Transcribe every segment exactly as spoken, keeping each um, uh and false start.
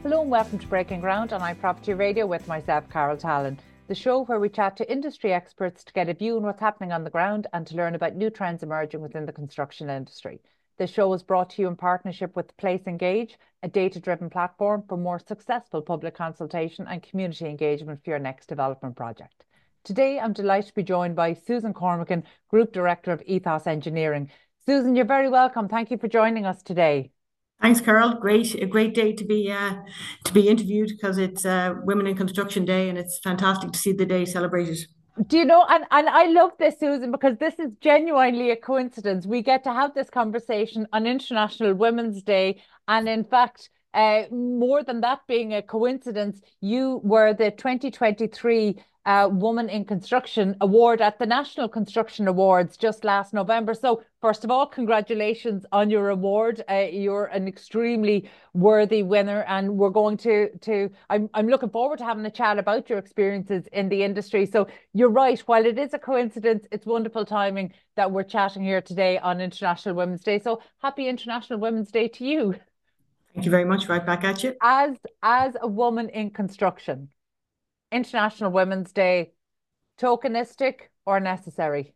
Hello and welcome to Breaking Ground on iProperty Radio with myself, Carol Tallon, the show where we chat to industry experts to get a view on what's happening on the ground and to learn about new trends emerging within the construction industry. This show is brought to you in partnership with Place Engage, a data-driven platform for more successful public consultation and community engagement for your next development project. Today, I'm delighted to be joined by Susan Cormacan, Group Director of Ethos Engineering. Susan, you're very welcome. Thank you for joining us today. Thanks, Carol. Great, a great day to be uh, to be interviewed because it's uh, Women in Construction Day, and it's fantastic to see the day celebrated. Do you know, and, and I love this, Susan, because this is genuinely a coincidence. We get to have this conversation on International Women's Day. And in fact, uh, more than that being a coincidence, you were the twenty twenty-three uh, Woman in Construction Award at the National Construction Awards just last November. So first of all, congratulations on your award. Uh, you're an extremely worthy winner, and we're going to to I'm I'm looking forward to having a chat about your experiences in the industry. So you're right, while it is a coincidence, it's wonderful timing that we're chatting here today on International Women's Day. So happy International Women's Day to you. Thank you very much. Right back at you. As as a woman in construction, International Women's Day, tokenistic or necessary?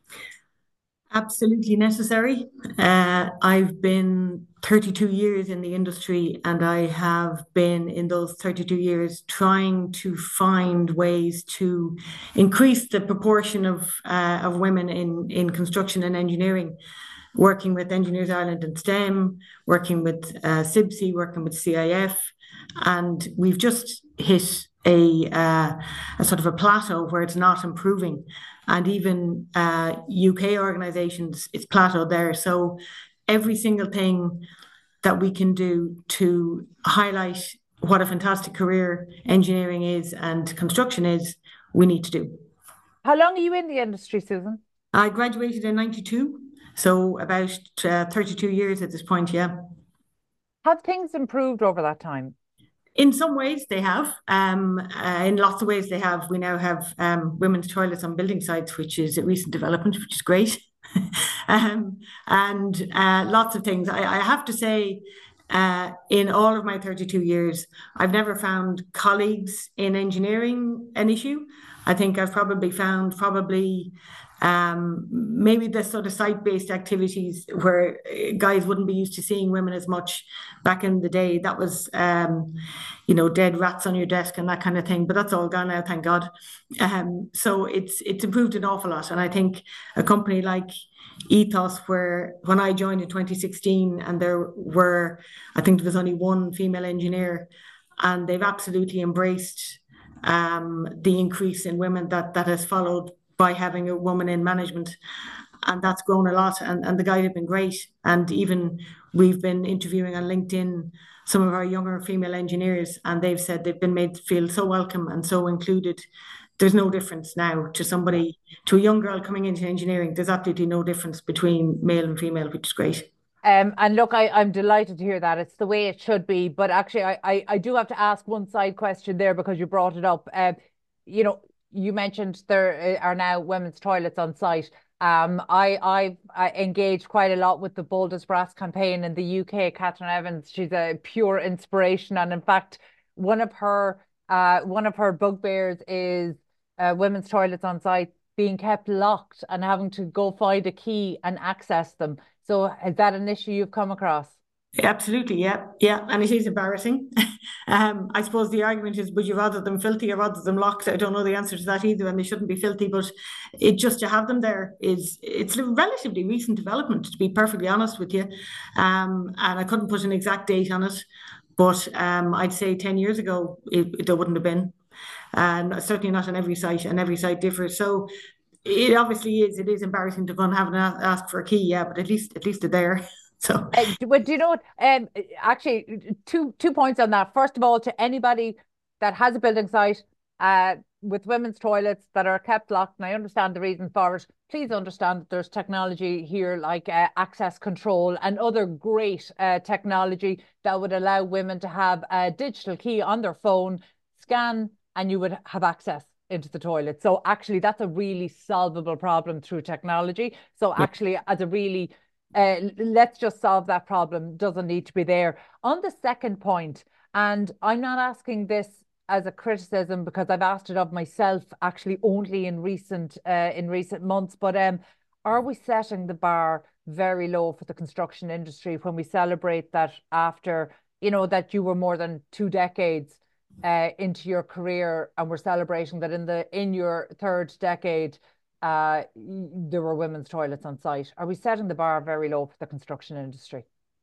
Absolutely necessary. Uh, I've been thirty-two years in the industry, and I have been in those thirty-two years trying to find ways to increase the proportion of uh, of women in in construction and engineering. Working with Engineers Ireland and STEM, working with uh, CIBSE, working with C I F, and we've just hit a, uh, a sort of a plateau where it's not improving. And even uh, U K organisations, it's plateaued there. So every single thing that we can do to highlight what a fantastic career engineering is and construction is, we need to do. How long are you in the industry, Susan? I graduated in ninety-two. So about uh, thirty-two years at this point, yeah. Have things improved over that time? In some ways, they have. Um, uh, in lots of ways, they have. We now have um, women's toilets on building sites, which is a recent development, which is great. um, and uh, lots of things. I, I have to say, uh, in all of my thirty-two years, I've never found colleagues in engineering an issue. I think I've probably found probably um, maybe the sort of site-based activities where uh, guys wouldn't be used to seeing women as much back in the day. That was, um, you know, dead rats on your desk and that kind of thing. But that's all gone now, thank God. Um, so it's it's improved an awful lot. And I think a company like Ethos, where when I joined in twenty sixteen, and there were, I think there was only one female engineer, and they've absolutely embraced um, the increase in women that that has followed by having a woman in management. And that's grown a lot. And, and the guys have been great. And even we've been interviewing on LinkedIn some of our younger female engineers, and they've said they've been made to feel so welcome and so included. There's no difference now to somebody, to a young girl coming into engineering. There's absolutely no difference between male and female, which is great. Um, and look, I, I'm delighted to hear that. It's the way it should be. But actually, I, I, I do have to ask one side question there because you brought it up. Uh, you know, you mentioned there are now women's toilets on site. Um, I, I've I engaged quite a lot with the Bold as Brass campaign in the U K. Catherine Evans, she's a pure inspiration. And in fact, one of her uh, one of her bugbears is uh, women's toilets on site being kept locked and having to go find a key and access them. So is that an issue you've come across? Absolutely, yeah, yeah, and it is embarrassing. um, I suppose the argument is, would you rather them filthy or rather them locked? I don't know the answer to that either, and they shouldn't be filthy. But it just to have them there is it's a relatively recent development, to be perfectly honest with you. Um, and I couldn't put an exact date on it, but um, I'd say ten years ago it, it, there wouldn't have been, and certainly not on every site, and every site differs. So it obviously is. It is embarrassing to go and have an ask for a key, yeah, but at least at least they're there. So Uh, d- but do you know what? Um, actually, two two points on that. First of all, to anybody that has a building site uh, with women's toilets that are kept locked, and I understand the reason for it, please understand that there's technology here like uh, access control and other great uh, technology that would allow women to have a digital key on their phone, scan, and you would have access into the toilet. So actually, that's a really solvable problem through technology. So yeah. actually, as a really uh, let's just solve that problem, doesn't need to be there. On the second point, And I'm not asking this as a criticism because I've asked it of myself actually only in recent uh, in recent months. But um, are we setting the bar very low for the construction industry when we celebrate that after, you know, that you were more than two decades uh, into your career, and we're celebrating that in the in your third decade, uh, there were women's toilets on site? Are we setting the bar very low for the construction industry?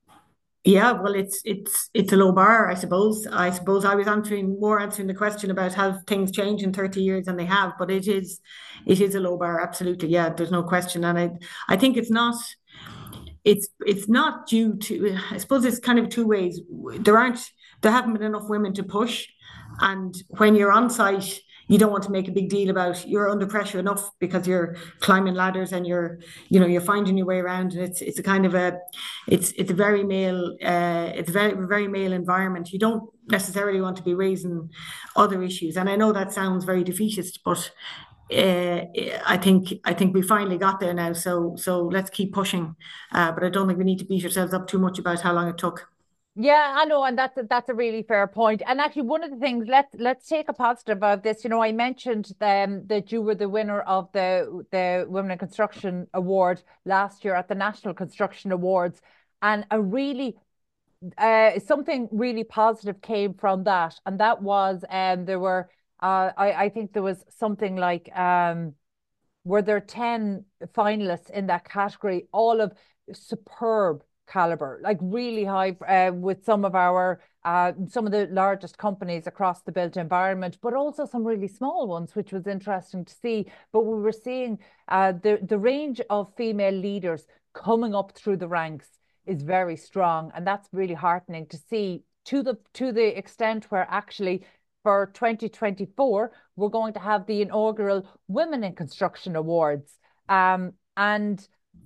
Yeah, well, it's it's it's a low bar, I suppose. I suppose I was answering more answering the question about how things change in thirty years, and they have, but it is it is a low bar, absolutely. Yeah, there's no question. And I I think it's not it's it's not due to, I suppose it's kind of two ways. There aren't there haven't been enough women to push, and when you're on site, you don't want to make a big deal about you're under pressure enough because you're climbing ladders and you're you know you're finding your way around, and it's it's a kind of a it's it's a very male uh it's a very very male environment. You don't necessarily want to be raising other issues, and I know that sounds very defeatist, but uh, I think I think we finally got there now. So so let's keep pushing. Uh, but I don't think we need to beat ourselves up too much about how long it took. Yeah, I know, and that's a, that's a really fair point. And actually, one of the things let's let's take a positive of this. You know, I mentioned um, that you were the winner of the the Women in Construction Award last year at the National Construction Awards, and a really uh, something really positive came from that, and that was um, there were uh, I I think there was something like um, were there ten finalists in that category, all of superb caliber, like really high uh, with some of our uh, some of the largest companies across the built environment, but also some really small ones, which was interesting to see. But we were seeing uh, the the range of female leaders coming up through the ranks is very strong, and that's really heartening to see to the to the extent where actually for twenty twenty-four, we're going to have the inaugural Women in Construction Awards. Um, and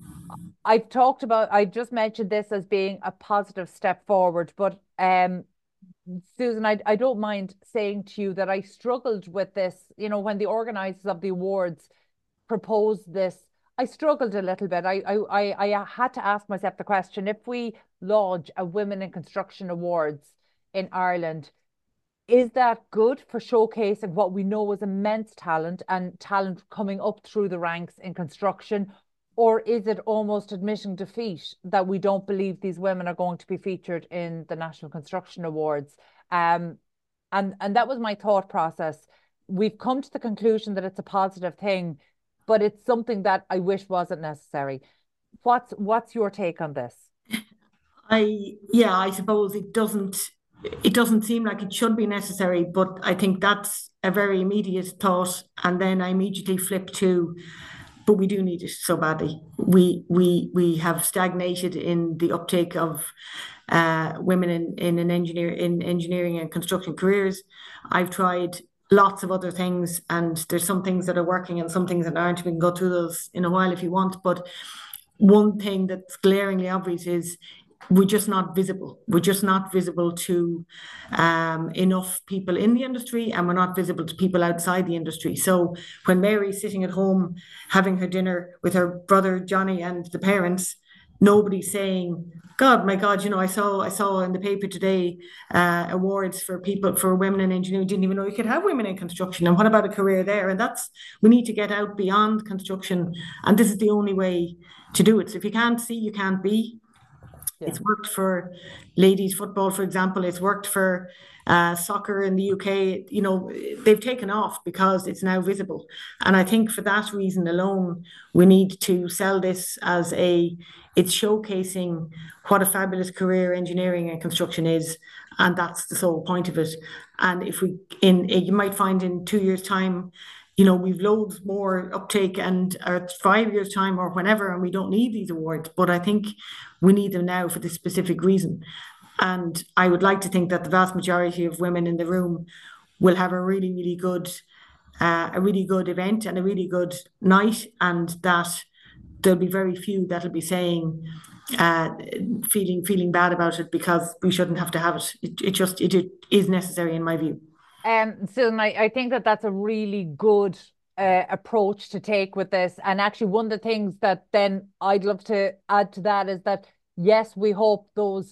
I've talked about, I just mentioned this as being a positive step forward, but um, Susan, I, I don't mind saying to you that I struggled with this, you know, when the organizers of the awards proposed this, I struggled a little bit. I, I, I, I had to ask myself the question, if we lodge a Women in Construction Awards in Ireland, is that good for showcasing what we know is immense talent and talent coming up through the ranks in construction? Or is it almost admitting defeat that we don't believe these women are going to be featured in the National Construction Awards? Um, and, and that was my thought process. We've come to the conclusion that it's a positive thing, but it's something that I wish wasn't necessary. What's what's your take on this? I yeah, I suppose it doesn't it doesn't seem like it should be necessary, but I think that's a very immediate thought, and then I immediately flip to, but we do need it so badly. We we we have stagnated in the uptake of uh, women in in an engineer in engineering and construction careers. I've tried lots of other things, and there's some things that are working and some things that aren't. We can go through those in a while if you want, but one thing that's glaringly obvious is we're just not visible. We're just not visible to um, enough people in the industry, and we're not visible to people outside the industry. So when Mary's sitting at home having her dinner with her brother Johnny and the parents, nobody's saying, God, my God, you know, I saw I saw in the paper today uh, awards for people for women in engineering. Didn't even know you could have women in construction. And what about a career there? And that's we need to get out beyond construction, and this is the only way to do it. So if you can't see, you can't be. Yeah. It's worked for ladies football, for example. It's worked for uh, soccer in the U K. You know, they've taken off because it's now visible. And I think for that reason alone, we need to sell this as a, it's showcasing what a fabulous career engineering and construction is. And that's the sole point of it. And if we, in, you might find in two years' time, you know, we've loads more uptake and or five years time or whenever, and we don't need these awards. But I think we need them now for this specific reason. And I would like to think that the vast majority of women in the room will have a really, really good, uh, a really good event and a really good night, and that there'll be very few that'll be saying, uh, feeling feeling bad about it because we shouldn't have to have it. It, it just it, it is necessary in my view. Um, Susan, I, I think that that's a really good uh, approach to take with this. And actually, one of the things that then I'd love to add to that is that, yes, we hope those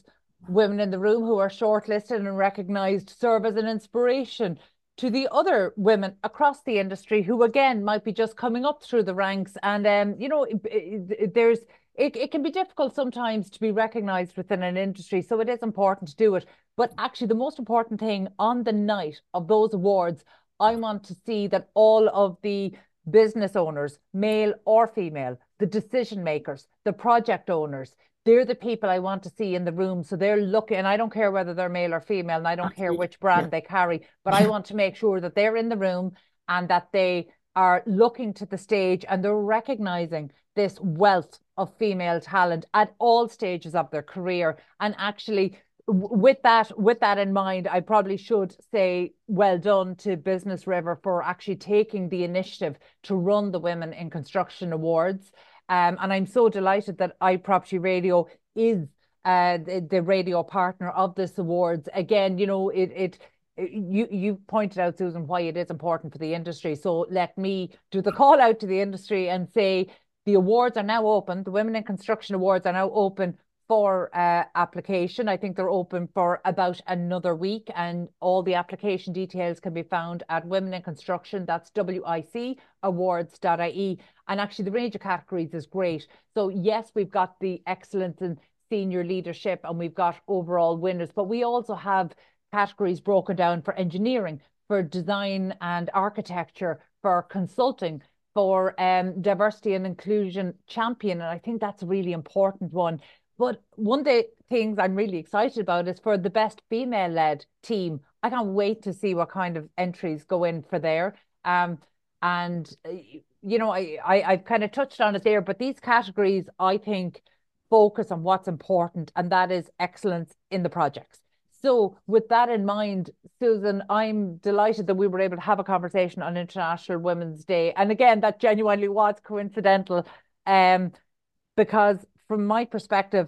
women in the room who are shortlisted and recognised serve as an inspiration to the other women across the industry who, again, might be just coming up through the ranks. And, um, you know, it, it, there's it, it can be difficult sometimes to be recognised within an industry. So it is important to do it. But actually, the most important thing on the night of those awards, I want to see that all of the business owners, male or female, the decision makers, the project owners, they're the people I want to see in the room. So they're looking, and I don't care whether they're male or female, and I don't Absolutely. care which brand yeah. they carry, but I want to make sure that they're in the room and that they are looking to the stage and they're recognizing this wealth of female talent at all stages of their career. And actually, with that, with that in mind, I probably should say well done to Business River for actually taking the initiative to run the Women in Construction Awards. Um, and I'm so delighted that iProperty Radio is uh, the, the radio partner of this awards. Again, you know, it, it you you pointed out, Susan, why it is important for the industry. So let me do the call out to the industry and say the awards are now open. The Women in Construction Awards are now open for uh, application. I think they're open for about another week, and all the application details can be found at Women in Construction, that's W I C awards dot I E. And actually the range of categories is great. So yes, we've got the excellence in senior leadership and we've got overall winners, but we also have categories broken down for engineering, for design and architecture, for consulting, for um, diversity and inclusion champion. And I think that's a really important one. But one of the things I'm really excited about is for the best female-led team. I can't wait to see what kind of entries go in for there. Um, and, you know, I, I, I've kind of touched on it there, but these categories, I think, focus on what's important, and that is excellence in the projects. So with that in mind, Susan, I'm delighted that we were able to have a conversation on International Women's Day. And again, that genuinely was coincidental, um, because from my perspective,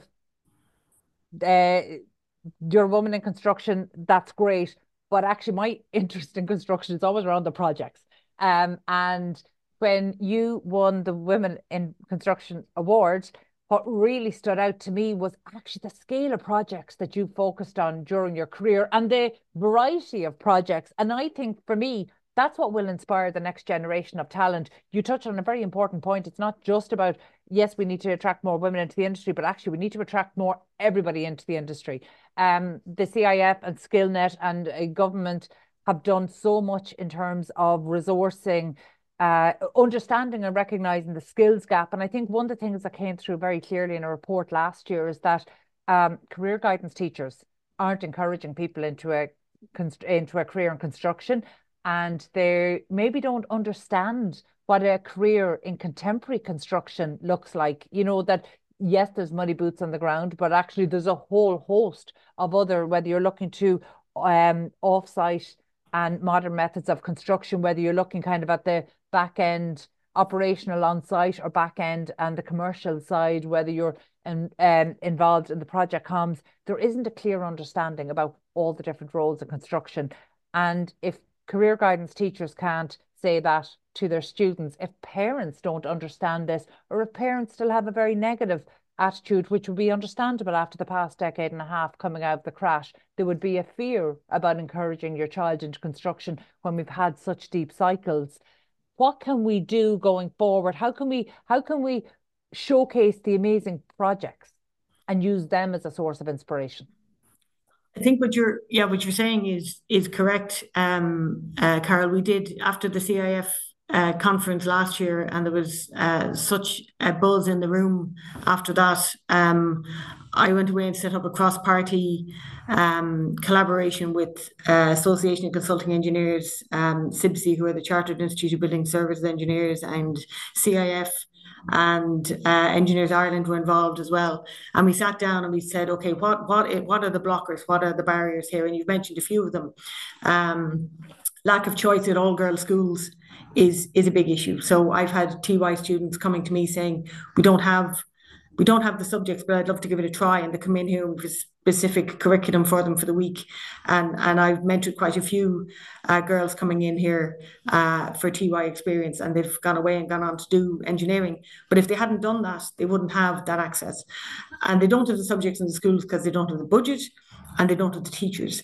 uh, you're a woman in construction, that's great. But actually, my interest in construction is always around the projects. Um, and when you won the Women in Construction Awards, what really stood out to me was actually the scale of projects that you focused on during your career and the variety of projects. And I think for me, that's what will inspire the next generation of talent. You touched on a very important point. It's not just about, yes, we need to attract more women into the industry, but actually we need to attract more everybody into the industry. Um, the C I F and SkillNet and uh, government have done so much in terms of resourcing, uh, understanding and recognising the skills gap. And I think one of the things that came through very clearly in a report last year is that um, career guidance teachers aren't encouraging people into a into a career in construction, and they maybe don't understand what a career in contemporary construction looks like. You know, that yes, there's muddy boots on the ground, but actually there's a whole host of other, whether you're looking to um, off-site and modern methods of construction, whether you're looking kind of at the back end operational on site or back end and the commercial side, whether you're in, um, involved in the project comms, there isn't a clear understanding about all the different roles in construction. And if career guidance teachers can't say that to their students, if parents don't understand this, or if parents still have a very negative attitude, which would be understandable after the past decade and a half coming out of the crash, there would be a fear about encouraging your child into construction when we've had such deep cycles. What can we do going forward? How can we how can we showcase the amazing projects and use them as a source of inspiration? I think what you're yeah what you're saying is is correct, um, uh, Carol. We did after the C I F uh, conference last year, and there was uh, such a buzz in the room after that. Um, I went away and set up a cross-party um, collaboration with uh, Association of Consulting Engineers, um, S I B S I, who are the Chartered Institute of Building Services Engineers, and C I F and uh, Engineers Ireland were involved as well. And we sat down and we said, okay, what what what are the blockers? What are the barriers here? And you've mentioned a few of them. Um, lack of choice at all girls' schools is is a big issue. So I've had T Y students coming to me saying, we don't have we don't have the subjects, but I'd love to give it a try. And they come in here with specific curriculum for them for the week. And, and I've mentored quite a few uh, girls coming in here uh, for T Y experience, and they've gone away and gone on to do engineering. But if they hadn't done that, they wouldn't have that access. And they don't have the subjects in the schools because they don't have the budget and they don't have the teachers.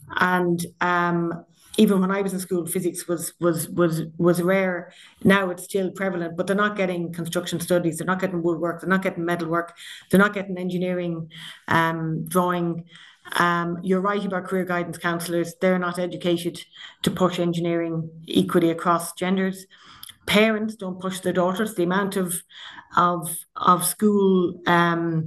And um, even when I was in school, physics was was was was rare. Now it's still prevalent, but they're not getting construction studies, they're not getting woodwork, they're not getting metalwork, they're not getting engineering, um, drawing. Um, you're right about career guidance counsellors. They're not educated to push engineering equally across genders. Parents don't push their daughters. The amount of of of school um,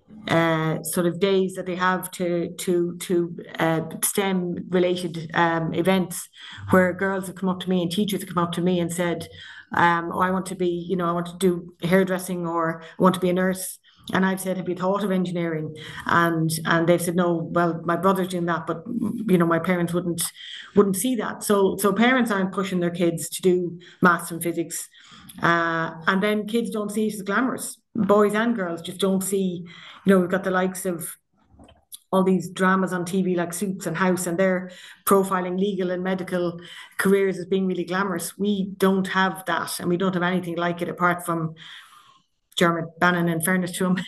uh, sort of days that they have to to to uh, STEM related um, events, where girls have come up to me and teachers have come up to me and said, um, "Oh, I want to be, you know, I want to do hairdressing, or I want to be a nurse." And I've said, "Have you thought of engineering?" And and they've said, "No, well, my brother's doing that, but you know, my parents wouldn't wouldn't see that." So so parents aren't pushing their kids to do maths and physics, uh, and then kids don't see it as glamorous. Boys and girls just don't see. You know, we've got the likes of all these dramas on T V like Suits and House, and they're profiling legal and medical careers as being really glamorous. We don't have that, and we don't have anything like it apart from Dermot Bannon, in fairness to him.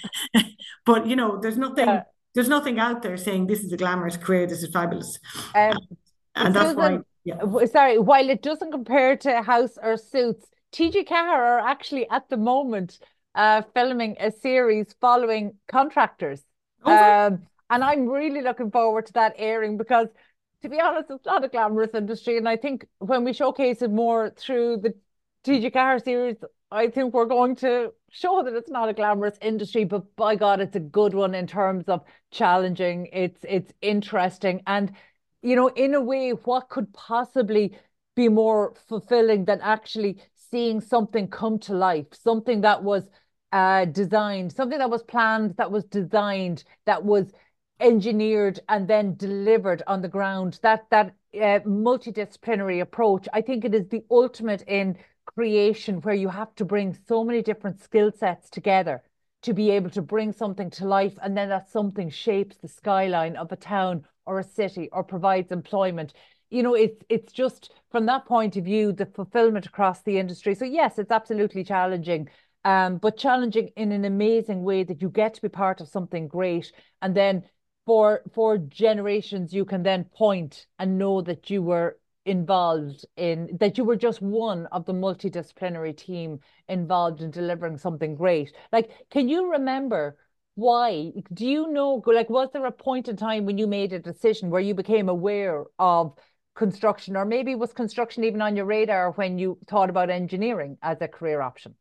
But you know, there's nothing yeah. there's nothing out there saying this is a glamorous career, this is fabulous. Um, and that's Susan, why yeah. sorry, while it doesn't compare to House or Suits, T G Ceathair are actually at the moment uh, filming a series following contractors. Oh, um, and I'm really looking forward to that airing, because to be honest, it's not a glamorous industry. And I think when we showcase it more through the T G Ceathair series, I think we're going to show that it's not a glamorous industry, but by God, it's a good one in terms of challenging. It's it's interesting. And, you know, in a way, what could possibly be more fulfilling than actually seeing something come to life, something that was uh, designed, something that was planned, that was designed, that was engineered and then delivered on the ground. That, that uh, multidisciplinary approach, I think it is the ultimate in creation, where you have to bring so many different skill sets together to be able to bring something to life, and then that something shapes the skyline of a town or a city or provides employment. You know, it's it's just from that point of view, the fulfillment across the industry. So yes, it's absolutely challenging, um, but challenging in an amazing way, that you get to be part of something great, and then for for generations you can then point and know that you were involved in, that you were just one of the multidisciplinary team involved in delivering something great. Like, can you remember why? Do you know, like, was there a point in time when you made a decision where you became aware of construction, or maybe was construction even on your radar when you thought about engineering as a career option?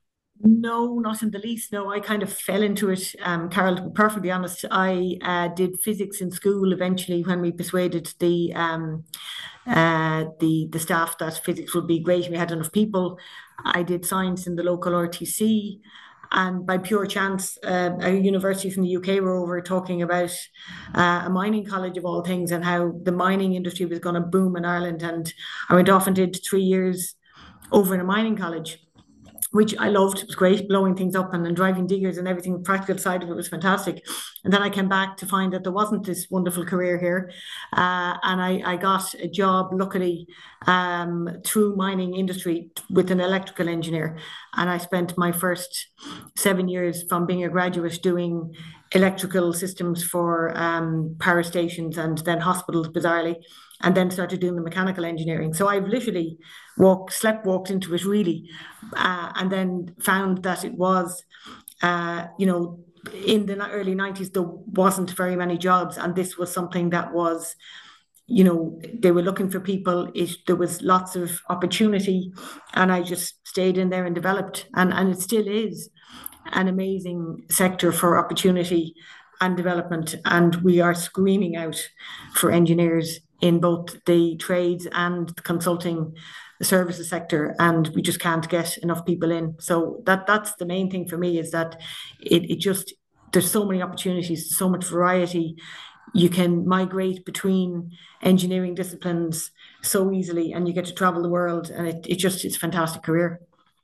No, not in the least. No, I kind of fell into it, um, Carol, to be perfectly honest. I uh, did physics in school eventually, when we persuaded the um, uh, the the staff that physics would be great. We had enough people. I did science in the local R T C. And by pure chance, uh, a university from the U K were over talking about uh, a mining college of all things, and how the mining industry was going to boom in Ireland. And I went off and did three years over in a mining college, which I loved. It was great, blowing things up and, and driving diggers and everything. The practical side of it was fantastic. And then I came back to find that there wasn't this wonderful career here. Uh, and I, I got a job, luckily, um, through mining industry with an electrical engineer. And I spent my first seven years from being a graduate doing electrical systems for um, power stations and then hospitals, bizarrely, and then started doing the mechanical engineering. So I've literally walked, slept, walked into it, really, uh, and then found that it was, uh, you know, in the early nineties, there wasn't very many jobs, and this was something that was, you know, they were looking for people. It, there was lots of opportunity, and I just stayed in there and developed, and, and it still is an amazing sector for opportunity and development. And we are screaming out for engineers in both the trades and the consulting services sector, and we just can't get enough people in. So that that's the main thing for me, is that it, it just, there's so many opportunities, so much variety. You can migrate between engineering disciplines so easily, and you get to travel the world, and it, it just, it's a fantastic career.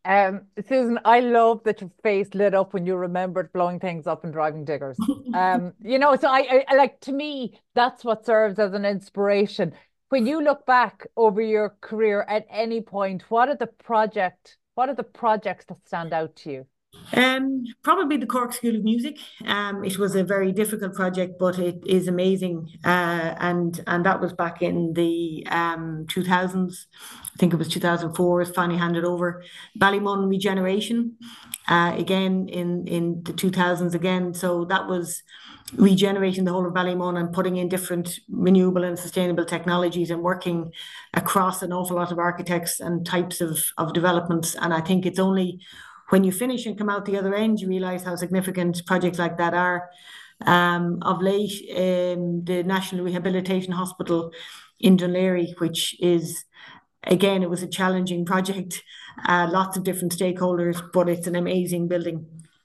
Um, Susan, I love that your face lit up when you remembered blowing things up and driving diggers. Um, you know, so I, I like to me, that's what serves as an inspiration. When you look back over your career at any point, what are the project, what are the projects that stand out to you? Um, probably the Cork School of Music. Um, it was a very difficult project, but it is amazing. Uh, and and that was back in the um two thousands. I think it was two thousand four. It's finally handed over. Ballymun Regeneration, uh, again in in the two thousands again. So that was regenerating the whole of Ballymun and putting in different renewable and sustainable technologies and working across an awful lot of architects and types of of developments. And I think it's only when you finish and come out the other end, you realize how significant projects like that are. Um, of late, um, the National Rehabilitation Hospital in Dún Laoghaire, which is, again, it was a challenging project, uh, lots of different stakeholders, but it's an amazing building.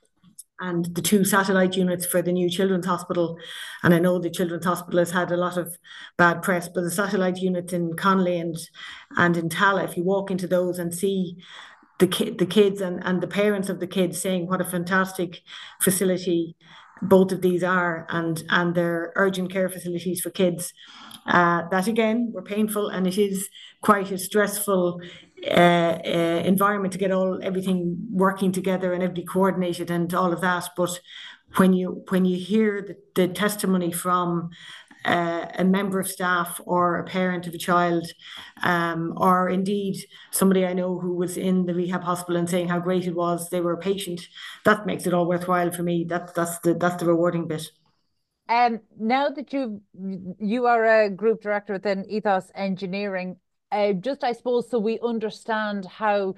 And the two satellite units for the new Children's Hospital, and I know the Children's Hospital has had a lot of bad press, but the satellite units in Connolly and and in Tala, if you walk into those and see the kid, the kids and, and the parents of the kids saying what a fantastic facility both of these are, and and they're urgent care facilities for kids. Uh, that again were painful, and it is quite a stressful uh, uh, environment to get all everything working together and everybody coordinated and all of that. But when you when you hear the, the testimony from uh, a member of staff or a parent of a child, um, or indeed somebody I know who was in the rehab hospital and saying how great it was, they were a patient, that makes it all worthwhile for me. That's that's the that's the rewarding bit. Um, now that you you are a group director within Ethos Engineering, uh, just I suppose so we understand how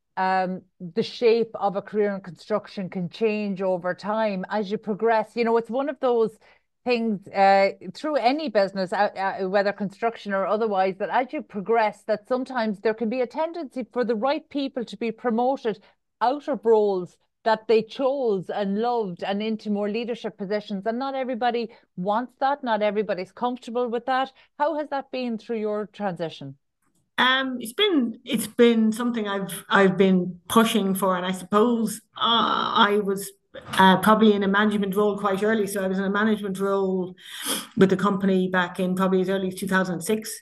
um, the shape of a career in construction can change over time as you progress. You know, it's one of those things uh, through any business, uh, uh, whether construction or otherwise, that as you progress, that sometimes there can be a tendency for the right people to be promoted out of roles that they chose and loved and into more leadership positions. And not everybody wants that. Not everybody's comfortable with that. How has that been through your transition? Um, it's been it's been something I've I've been pushing for, and I suppose uh, I was uh, probably in a management role quite early. So I was in a management role with the company back in probably as early as two thousand six.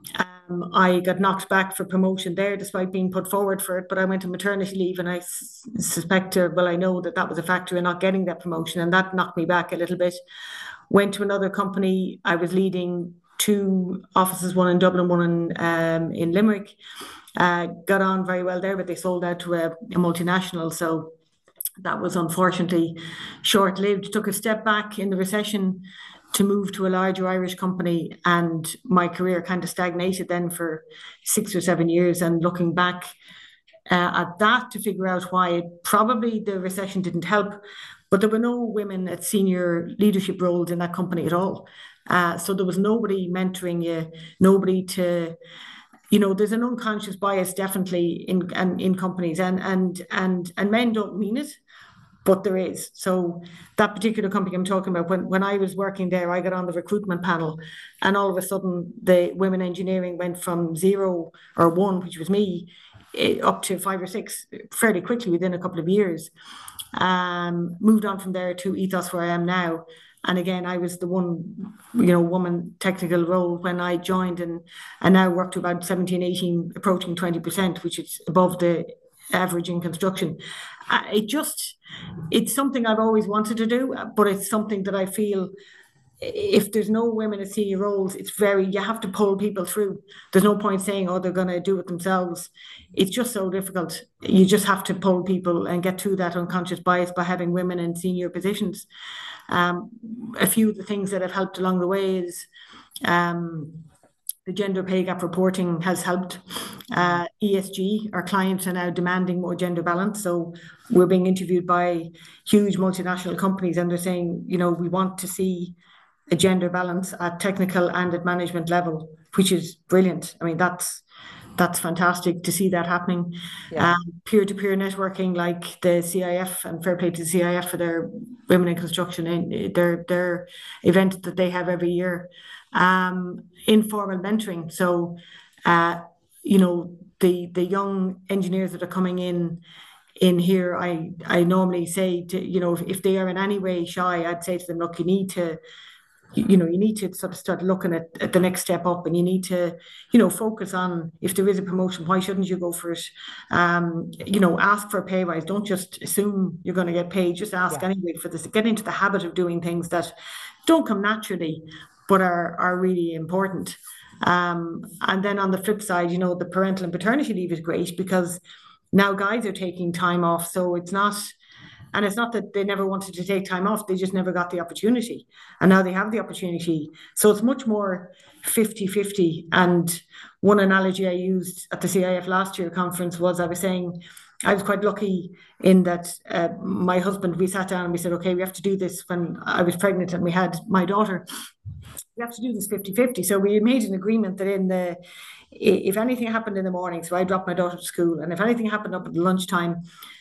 Um, I got knocked back for promotion there despite being put forward for it, but I went on maternity leave, and I s- suspect, uh, well, I know that that was a factor in not getting that promotion, and that knocked me back a little bit. Went to another company. I was leading two offices, one in Dublin, one in um, in Limerick. Uh, got on very well there, but they sold out to a, a multinational, so that was unfortunately short lived. Took a step back in the recession to move to a larger Irish company, and my career kind of stagnated then for six or seven years. And looking back uh, at that to figure out why, it, probably the recession didn't help, but there were no women at senior leadership roles in that company at all. Uh, so there was nobody mentoring you, nobody to, you know, there's an unconscious bias definitely in in, in companies, and and and and men don't mean it, but there is. So that particular company I'm talking about, when, when I was working there, I got on the recruitment panel, and all of a sudden the women engineering went from zero or one, which was me, eh, up to five or six fairly quickly within a couple of years. Um, moved on from there to Ethos, where I am now. And again, I was the one, you know, woman technical role when I joined, and and now work to about seventeen, eighteen, approaching twenty percent, which is above the average in construction. Uh, it just, it's something I've always wanted to do, but it's something that I feel if there's no women in senior roles, it's very, you have to pull people through. There's no point saying, oh, they're going to do it themselves. It's just so difficult. You just have to pull people and get through that unconscious bias by having women in senior positions. Um, a few of the things that have helped along the way is um, the gender pay gap reporting has helped. Mm. Uh, E S G, our clients are now demanding more gender balance. So we're being interviewed by huge multinational companies, and they're saying, you know, we want to see a gender balance at technical and at management level, which is brilliant. I mean, that's that's fantastic to see that happening. Yeah. Um, peer-to-peer networking, like the C I F, and fair play to the C I F for their Women in Construction, in their their event that they have every year. Um, informal mentoring. So, uh, you know, the the young engineers that are coming in in here, I I normally say to, you know, if, if they are in any way shy, I'd say to them, look, you need to, you, you know, you need to sort of start looking at, at the next step up, and you need to, you know, focus on, if there is a promotion, why shouldn't you go for it? Um, you know, ask for a pay rise. Don't just assume you're going to get paid. Just ask Yeah. anyway for this. Get into the habit of doing things that don't come naturally, but are are really important. Um, and then on the flip side, you know, the parental and paternity leave is great because now guys are taking time off. So it's not, and it's not that they never wanted to take time off, they just never got the opportunity. And now they have the opportunity. So it's much more fifty fifty. And one analogy I used at the C I F last year conference was, I was saying, I was quite lucky in that uh, my husband, we sat down and we said, okay, we have to do this when I was pregnant and we had my daughter. We have to do this fifty fifty. So we made an agreement that in the, if anything happened in the morning, so I dropped my daughter to school, and if anything happened up at lunchtime,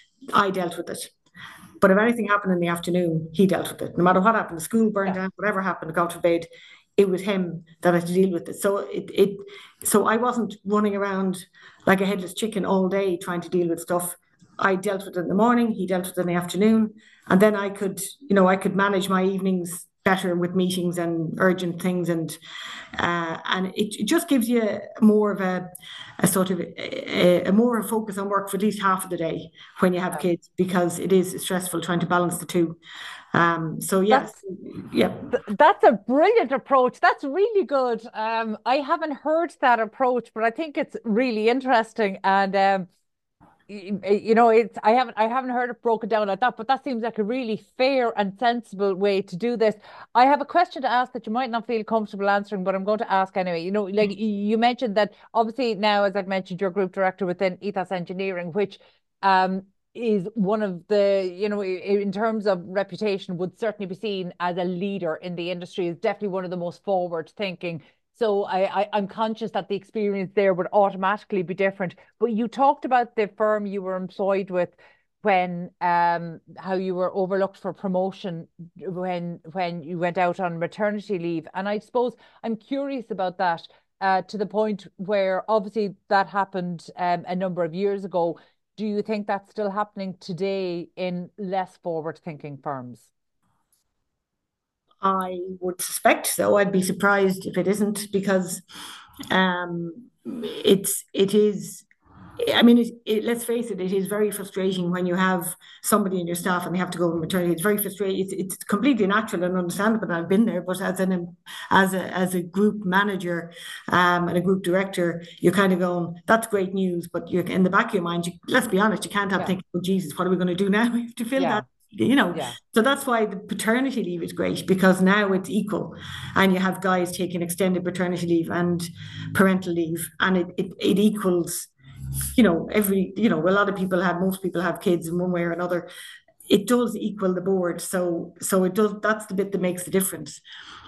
I dealt with it. But if anything happened in the afternoon, he dealt with it. No matter what happened, the school burned Yeah. down, whatever happened, God forbid, it was him that had to deal with it. So it it so I wasn't running around like a headless chicken all day trying to deal with stuff. I dealt with it in the morning, he dealt with it in the afternoon, and then I could, you know, I could manage my evenings better with meetings and urgent things, and uh, and it, it just gives you more of a, a sort of a, a more of a focus on work for at least half of the day when you have Yeah. kids, because it is stressful trying to balance the two. Um, so yes, That's yeah. th- that's a brilliant approach. That's really good. Um, I haven't heard that approach, but I think it's really interesting. And um, y- y- you know, it's I haven't I haven't heard it broken down like that, but that seems like a really fair and sensible way to do this. I have a question to ask that you might not feel comfortable answering, but I'm going to ask anyway. You know, like y- you mentioned that obviously now, as I've mentioned, you're group director within Ethos Engineering, which um is one of the, you know, i- in terms of reputation, would certainly be seen as a leader in the industry, is definitely one of the most forward thinking. So I, I I'm conscious that the experience there would automatically be different. But you talked about the firm you were employed with when um how you were overlooked for promotion when when you went out on maternity leave. And I suppose I'm curious about that, uh, to the point where obviously that happened um, a number of years ago. Do you think that's still happening today in less forward-thinking firms? I would suspect so. I'd be surprised if it isn't, because um, it's it is. I mean, it, it, let's face it, it is very frustrating when you have somebody in your staff and they have to go on maternity. It's very frustrating. It's, it's completely natural and understandable. I've been there, but as an as a as a group manager um, and a group director, you're kind of going, "That's great news," but you're in the back of your mind. You, let's be honest, you can't have Yeah, thinking, "Oh Jesus, what are we going to do now? We have to fill yeah, that." You know, yeah. so that's why the paternity leave is great, because now it's equal, and you have guys taking extended paternity leave and parental leave, and it it, it equals, you know, every, you know, a lot of people have, most people have kids in one way or another. It does equal the board. So, so it does, that's the bit that makes the difference.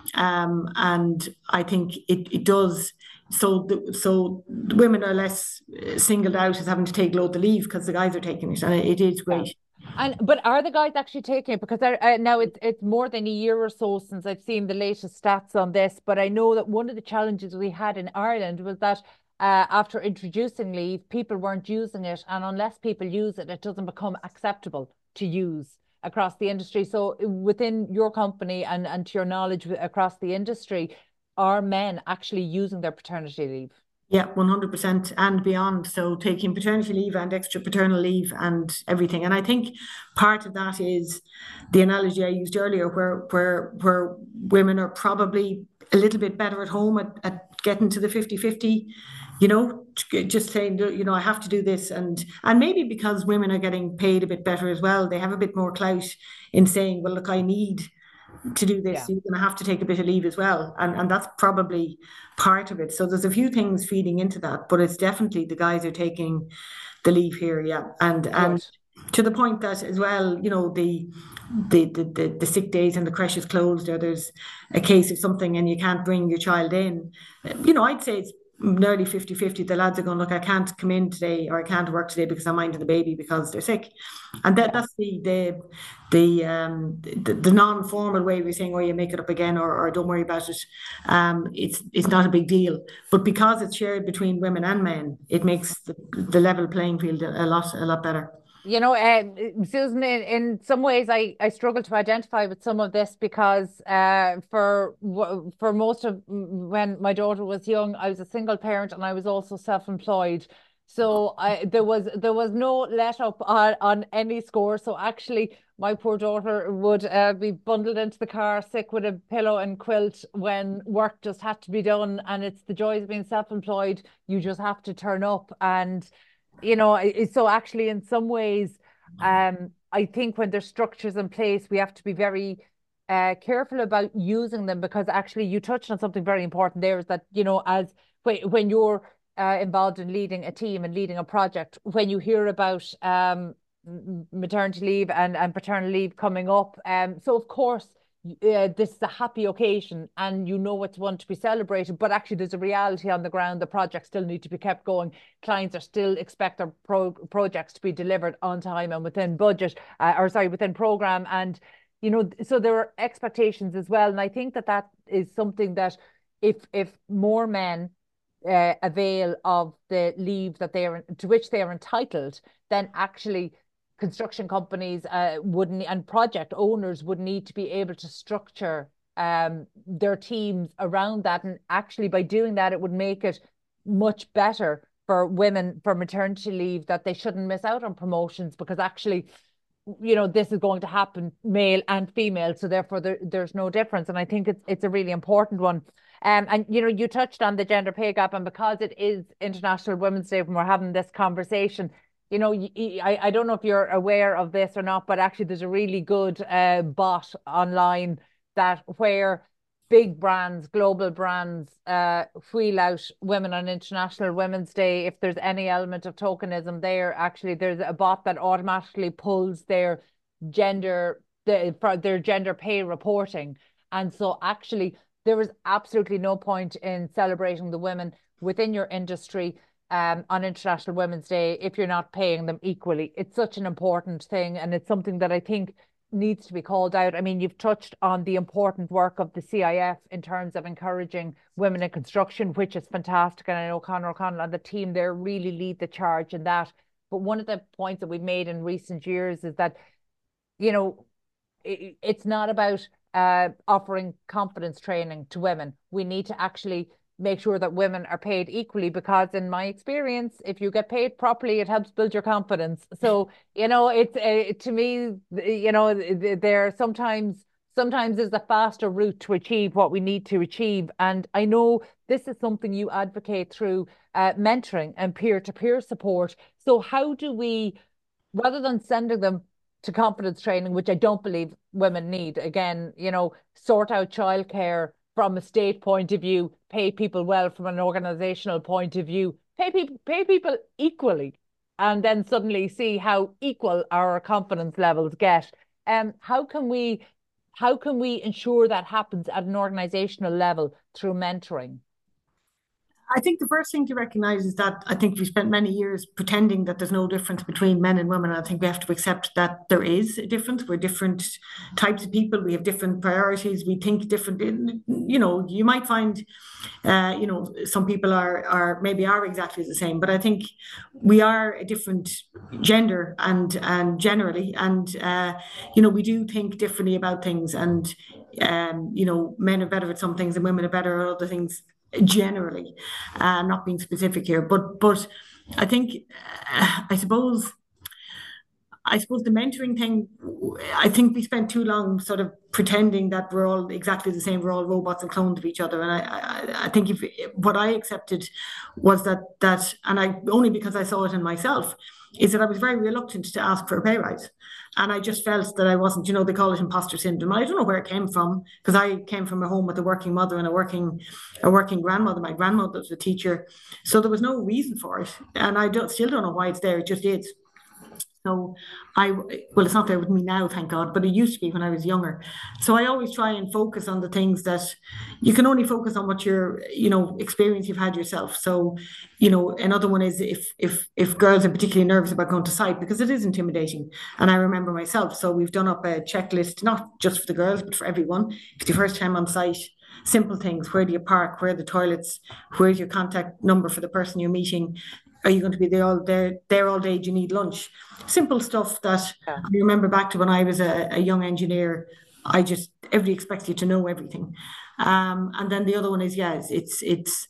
Um, and I think it, it does. So, the, so the women are less uh, singled out as having to take loads of leave because the guys are taking it, and it, it is Yeah. great. And but are the guys actually taking it? Because I, I, now it's it's more than a year or so since I've seen the latest stats on this. But I know that one of the challenges we had in Ireland was that uh, after introducing leave, people weren't using it, and unless people use it, it doesn't become acceptable to use across the industry. So within your company and and to your knowledge across the industry, are men actually using their paternity leave? Yeah, one hundred percent and beyond. So taking paternity leave and extra paternal leave and everything. And I think part of that is the analogy I used earlier, where where where women are probably a little bit better at home at, at getting to the fifty fifty, you know, just saying, you know, I have to do this. And and maybe because women are getting paid a bit better as well, they have a bit more clout in saying, well, look, I need to do this, Yeah. you're going to have to take a bit of leave as well. And, and that's probably part of it. So there's a few things feeding into that, but it's definitely the guys are taking the leave here. Yeah. And, and Good. to the point that as well, you know, the, the, the, the, the sick days and the creche is closed, or there's a case of something and you can't bring your child in. You know, I'd say it's nearly fifty fifty. The lads are going, look, I can't come in today or I can't work today because I'm minding the baby because they're sick. And that that's the the the um the, the non-formal way we're saying, oh, you make it up again, or, or don't worry about it. Um it's it's not a big deal. But because it's shared between women and men, it makes the, the level playing field a lot a lot better. You know, uh, Susan, in, in some ways, I, I struggle to identify with some of this because uh, for for most of when my daughter was young, I was a single parent and I was also self-employed. So I there was there was no let up on, on any score. So actually, my poor daughter would uh, be bundled into the car sick with a pillow and quilt when work just had to be done. And it's the joys of being self-employed. You just have to turn up and you know, so actually in some ways, um, I think when there's structures in place, we have to be very uh, careful about using them because actually you touched on something very important there is that, you know, as when, when you're uh, involved in leading a team and leading a project, when you hear about um, maternity leave and, and paternal leave coming up, um, so of course, uh, this is a happy occasion and you know it's one to be celebrated, but actually there's a reality on the ground. The projects still need to be kept going. Clients are still expect their pro projects to be delivered on time and within budget, uh, or sorry, within program. And, you know, so there are expectations as well. And I think that that is something that if, if more men uh, avail of the leave that they are, to which they are entitled, then actually construction companies uh, wouldn't and project owners would need to be able to structure um, their teams around that. And actually by doing that, it would make it much better for women for maternity leave that they shouldn't miss out on promotions because actually, you know, this is going to happen male and female. So therefore there, there's no difference. And I think it's, it's a really important one. Um, and, you know, you touched on the gender pay gap and because it is International Women's Day when we're having this conversation, you know, I, I don't know if you're aware of this or not, but actually there's a really good uh, bot online that where big brands, global brands, uh, wheel out women on International Women's Day. If there's any element of tokenism there, actually there's a bot that automatically pulls their gender, the, for their gender pay reporting. And so actually there is absolutely no point in celebrating the women within your industry Um, on International Women's Day if you're not paying them equally. It's such an important thing and it's something that I think needs to be called out. I mean, you've touched on the important work of the C I F in terms of encouraging women in construction, which is fantastic. And I know Conor O'Connell and the team there really lead the charge in that. But one of the points that we've made in recent years is that, you know, it, it's not about uh, offering confidence training to women. We need to actually make sure that women are paid equally because in my experience, if you get paid properly, it helps build your confidence. So, you know, it's uh, to me, you know, there sometimes, sometimes there's a faster route to achieve what we need to achieve. And I know this is something you advocate through uh, mentoring and peer-to-peer support. So how do we, rather than sending them to confidence training, which I don't believe women need, again, you know, sort out childcare from a state point of view, pay people well from an organizational point of view, pay people pay people equally, and then suddenly see how equal our confidence levels get. Um, how can we how can we ensure that happens at an organizational level through mentoring? I think the first thing to recognize is that I think we spent many years pretending that there's no difference between men and women. I think we have to accept that there is a difference. We're different types of people. We have different priorities. We think different. You know, you might find, uh, you know, some people are are maybe are exactly the same, but I think we are a different gender and and generally, and uh, you know, we do think differently about things. And um, you know, men are better at some things and women are better at other things generally, uh, not being specific here, but but I think uh, I suppose I suppose the mentoring thing, I think we spent too long sort of pretending that we're all exactly the same, we're all robots and clones of each other. And I, I, I think if what I accepted was that that, and I only because I saw it in myself, is that I was very reluctant to ask for a pay rise. And I just felt that I wasn't, you know, they call it imposter syndrome. I don't know where it came from because I came from a home with a working mother and a working, a working grandmother. My grandmother was a teacher, so there was no reason for it, and I don't still don't know why it's there. It just is. So I, well, it's not there with me now, thank God, but it used to be when I was younger. So I always try and focus on the things that you can only focus on what your, you know, experience you've had yourself. So, you know, another one is if if if girls are particularly nervous about going to site because it is intimidating. And I remember myself. So we've done up a checklist, not just for the girls, but for everyone. If it's your first time on site, simple things. Where do you park? Where are the toilets? Where's your contact number for the person you're meeting? Are you going to be there all there there all day? Do you need lunch? Simple stuff that Yeah. I remember back to when I was a, a young engineer. I just everybody expects you to know everything. Um, and then the other one is yes, it's it's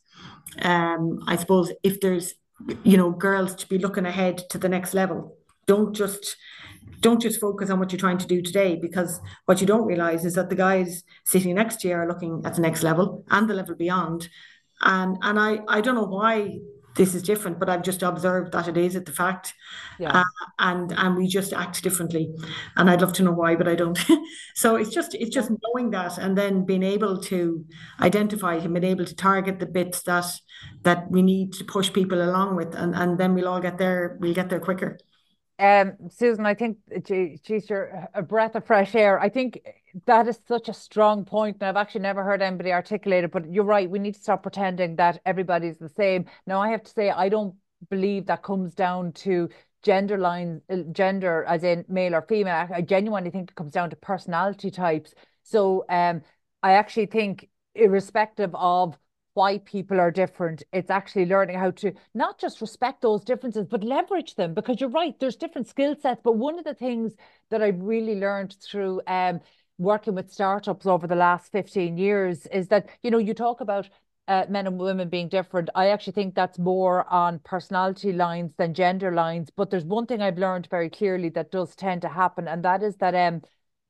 um, I suppose if there's you know girls to be looking ahead to the next level, don't just don't just focus on what you're trying to do today because what you don't realize is that the guys sitting next to you are looking at the next level and the level beyond. And and I I don't know why this is different, but I've just observed that it is at the fact, Yeah. uh, and and we just act differently, and I'd love to know why, but I don't. So it's just it's just knowing that, and then being able to identify and being able to target the bits that that we need to push people along with, and and then we'll all get there. We'll get there quicker. Um, Susan, I think, gee, geez, you're a breath of fresh air. I think that is such a strong point, and I've actually never heard anybody articulate it. But you're right, we need to stop pretending that everybody's the same. Now, I have to say, I don't believe that comes down to gender lines, uh, gender as in male or female. I, I genuinely think it comes down to personality types. So, um, I actually think, irrespective of why people are different. It's actually learning how to not just respect those differences, but leverage them because you're right, there's different skill sets. But one of the things that I've really learned through um, working with startups over the last fifteen years is that, you know, you talk about uh, men and women being different. I actually think that's more on personality lines than gender lines. But there's one thing I've learned very clearly that does tend to happen, and that is that um,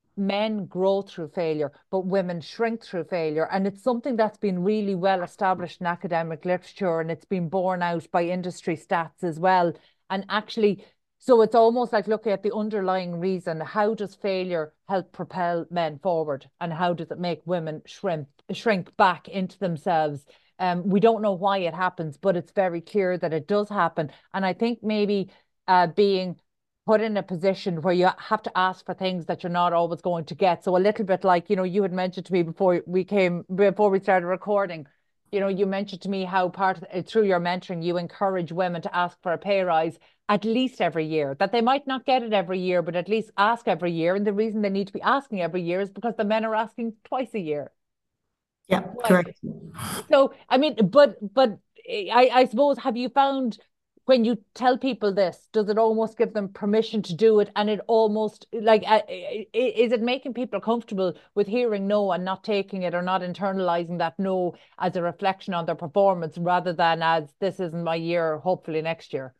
men grow through failure, but women shrink through failure. And it's something that's been really well established in academic literature and it's been borne out by industry stats as well. And actually, so it's almost like looking at the underlying reason. How does failure help propel men forward? And how does it make women shrink, shrink back into themselves? Um, we don't know why it happens, but it's very clear that it does happen. And I think maybe uh, being put in a position where you have to ask for things that you're not always going to get. So a little bit like, you know, you had mentioned to me before we came, before we started recording, you know, you mentioned to me how part of, through your mentoring, you encourage women to ask for a pay rise at least every year, that they might not get it every year, but at least ask every year. And the reason they need to be asking every year is because the men are asking twice a year. Yeah, Right. correct. So, I mean, but, but I, I suppose, have you found when you tell people this, does it almost give them permission to do it? And it almost like, uh, is it making people comfortable with hearing no and not taking it or not internalizing that no as a reflection on their performance rather than as this isn't my year, hopefully next year?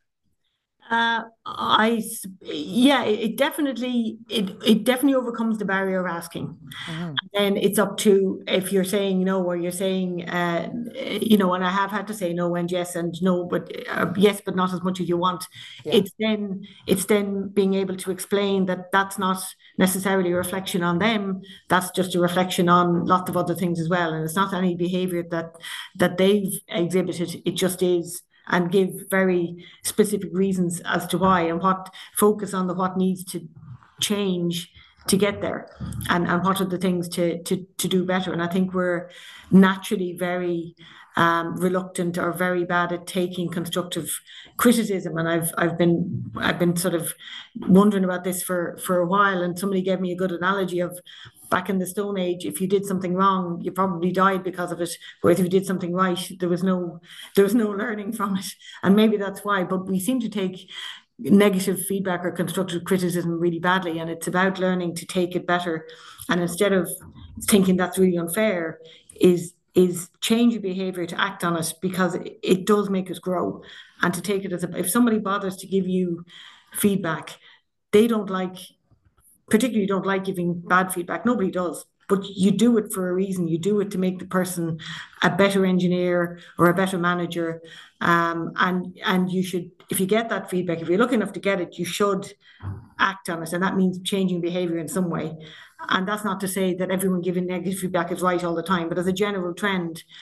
Uh, I yeah, it definitely it it definitely overcomes the barrier of asking. Mm-hmm. And it's up to if you're saying no or you're saying uh, you know, and I have had to say no and yes and no, but uh, yes, but not as much as you want. Yeah. It's then it's then being able to explain that that's not necessarily a reflection on them. That's just a reflection on lots of other things as well. And it's not any behavior that that they've exhibited. It just is and give very specific reasons as to why and what focus on the what needs to change to get there and, and what are the things to, to, to do better. And I think we're naturally very um, reluctant or very bad at taking constructive criticism. And I've I've been I've been sort of wondering about this for, for a while. And somebody gave me a good analogy of back in the Stone Age, if you did something wrong, you probably died because of it. Whereas if you did something right, there was no there was no learning from it. And maybe that's why. But we seem to take negative feedback or constructive criticism really badly, and it's about learning to take it better. And instead of thinking that's really unfair, is is change your behavior to act on it because it, it does make us grow. And to take it as a, if somebody bothers to give you feedback, they don't like particularly don't like giving bad feedback. Nobody does. But you do it for a reason. You do it to make the person a better engineer or a better manager. Um, and and you should, if you get that feedback, if you're lucky enough to get it, you should act on it. And that means changing behavior in some way. And that's not to say that everyone giving negative feedback is right all the time. But as a general trend,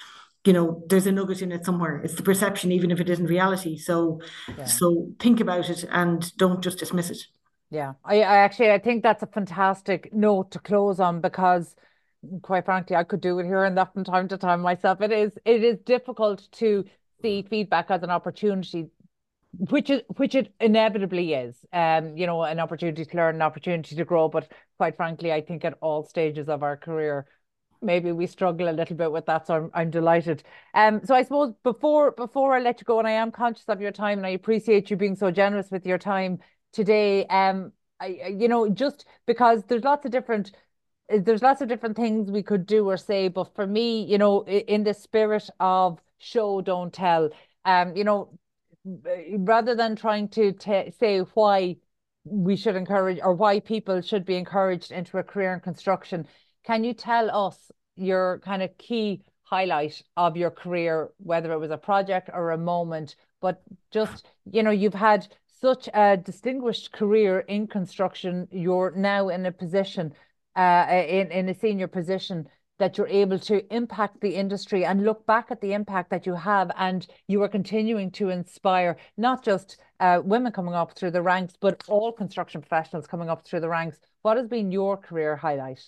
you know, there's a nugget in it somewhere. It's the perception, even if it isn't reality. So, Yeah. so think about it and don't just dismiss it. Yeah, I, I actually I think that's a fantastic note to close on, because quite frankly, I could do it here and that from time to time myself. It is it is difficult to see feedback as an opportunity, which is which it inevitably is. Um, you know, an opportunity to learn, an opportunity to grow. But quite frankly, I think at all stages of our career, maybe we struggle a little bit with that. So I'm I'm delighted. Um, so I suppose before before I let you go, and I am conscious of your time, and I appreciate you being so generous with your time today. Um, I you know, just because there's lots of different there's lots of different things we could do or say, but for me, you know, in the spirit of show, don't tell, um, you know, rather than trying to say why we should encourage or why people should be encouraged into a career in construction, can you tell us your kind of key highlight of your career, whether it was a project or a moment, but just, you know, you've had such a distinguished career in construction. You're now in a position uh, in, in a senior position that you're able to impact the industry and look back at the impact that you have, and you are continuing to inspire not just uh, women coming up through the ranks, but all construction professionals coming up through the ranks. What has been your career highlight?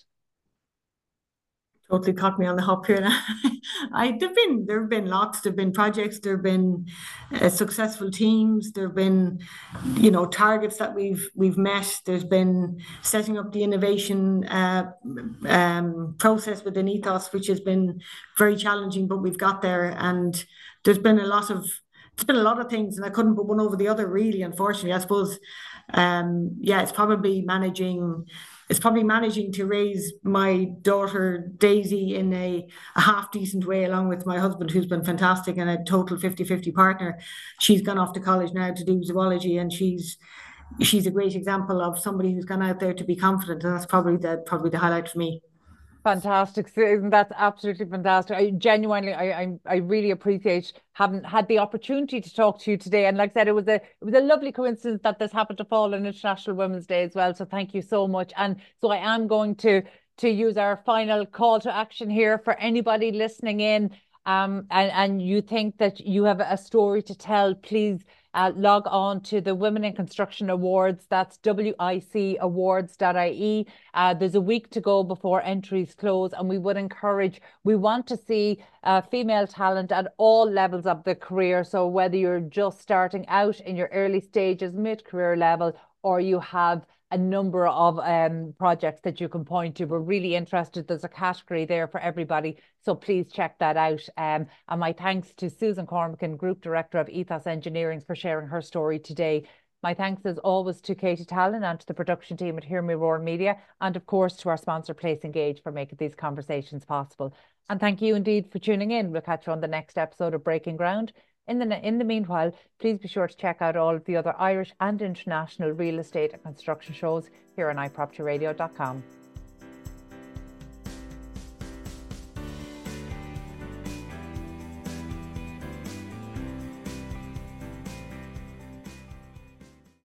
Totally caught me on the hop here. I there've been there've been lots. There've been projects. There've been uh, successful teams. There've been, you know, targets that we've we've met. There's been setting up the innovation uh, um, process within Ethos, which has been very challenging, but we've got there. And there's been a lot of it's been a lot of things, and I couldn't put one over the other. Really, unfortunately, I suppose. Um, yeah, it's probably managing it's probably managing to raise my daughter Daisy in a, a half decent way, along with my husband, who's been fantastic and a total fifty fifty partner. She's gone off to college now to do zoology, and she's she's a great example of somebody who's gone out there to be confident, and that's probably the probably the highlight for me. Fantastic, Susan. That's absolutely fantastic. I genuinely, I, I, I really appreciate having had the opportunity to talk to you today. And like I said, it was a, it was a lovely coincidence that this happened to fall on International Women's Day as well. So thank you so much. And so I am going to to use our final call to action here for anybody listening in. Um, and and you think that you have a story to tell, please uh, log on to the Women in Construction Awards. That's W I C awards dot I E. Uh, there's a week to go before entries close, and we would encourage, we want to see uh, female talent at all levels of the career. So whether you're just starting out in your early stages, mid-career level, or you have a number of um, projects that you can point to. We're really interested. There's a category there for everybody. So please check that out. Um, and my thanks to Susan Cormacan, Group Director of Ethos Engineering, for sharing her story today. My thanks as always to Katie Tallon and to the production team at Hear Me Roar Media, and of course to our sponsor Place Engage for making these conversations possible. And thank you indeed for tuning in. We'll catch you on the next episode of Breaking Ground. In the, in the meanwhile, please be sure to check out all of the other Irish and international real estate and construction shows here on i property radio dot com.